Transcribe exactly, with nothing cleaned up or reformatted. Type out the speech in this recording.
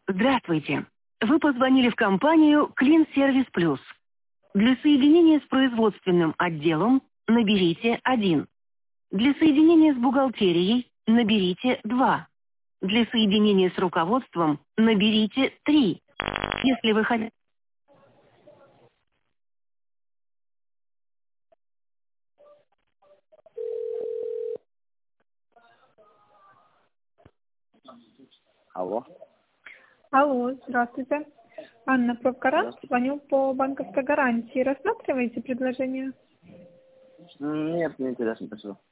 Здравствуйте. Вы позвонили в компанию Clean Service Plus. Для соединения с производственным отделом наберите один. Для соединения с бухгалтерией наберите два. Для соединения с руководством наберите три. Если вы хотите... Алло. Алло, здравствуйте. Анна Провкарант, Здравствуйте. звоню по банковской гарантии. Рассматриваете предложение? М, Нет, не интересно, спасибо.